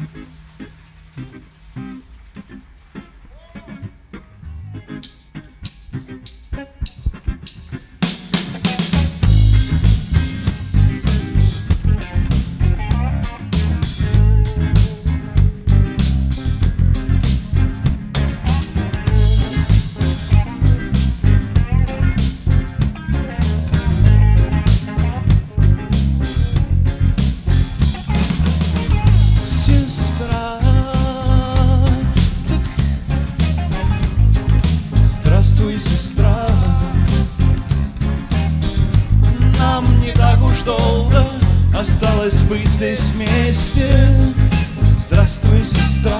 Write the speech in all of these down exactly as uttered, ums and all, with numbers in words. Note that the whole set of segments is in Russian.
Осталось быть здесь вместе. Здравствуй, сестра.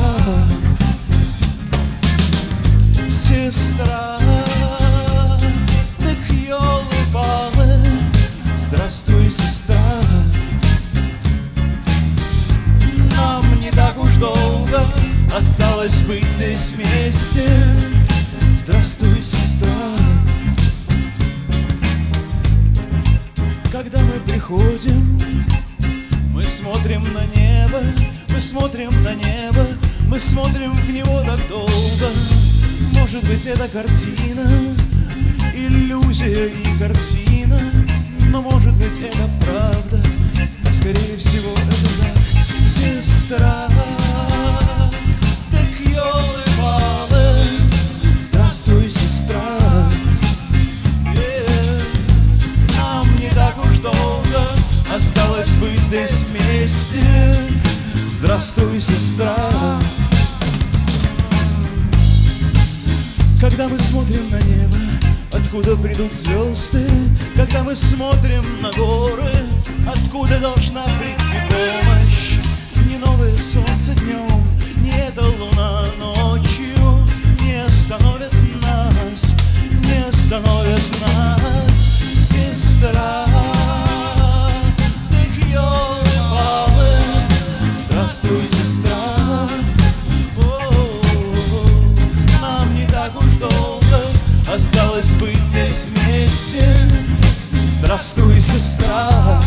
Сестра, так ёлы-палы. Здравствуй, сестра. Нам не так уж долго осталось быть здесь вместе. Здравствуй, сестра. Когда мы приходим, мы смотрим на небо, мы смотрим на небо, мы смотрим в него так долго. Может быть, это картина, иллюзия и картина, но может быть, это правда. Скорее всего, это так. Сестра, так ёлы-палы. Здравствуй, сестра. Осталось быть здесь вместе. Здравствуй, сестра. Когда мы смотрим на небо, откуда придут звезды? Когда мы смотрим на горы, откуда должна прийти помощь? Не новое солнце днем, не эта луна ночью не остановят нас, не остановят нас, сестра. Здравствуй, сестра. О-о-о-о. Нам не так уж долго осталось быть здесь вместе. Здравствуй, сестра.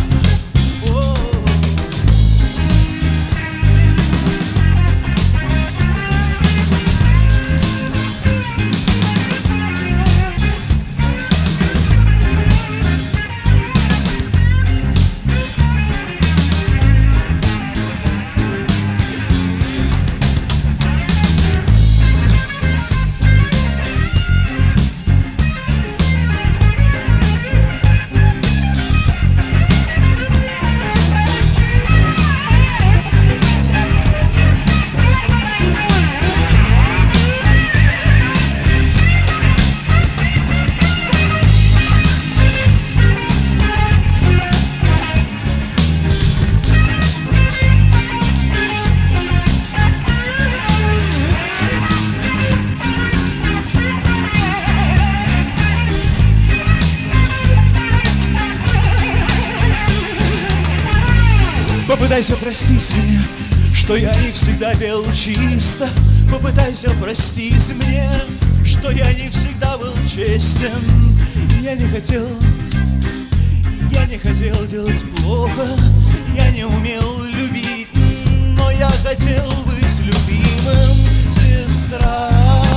Попытайся простить меня, что я не всегда пел чисто. Попытайся простить мне, что я не всегда был честен. Я не хотел, я не хотел делать плохо. Я не умел любить, но я хотел быть любимым. Сестра,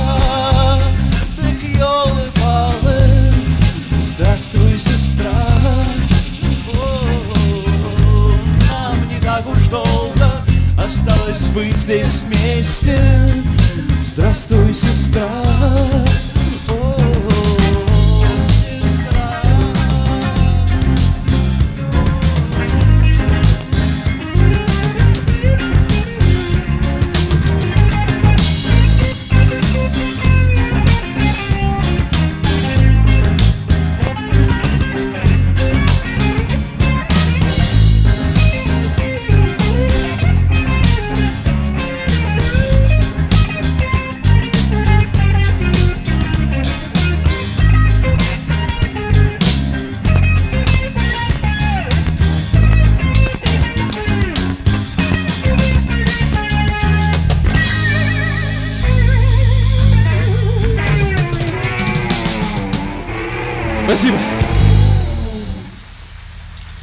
так ёлы-палы. Здравствуй, сестра. Так уж долго осталось быть здесь вместе. Здравствуй, сестра. Спасибо.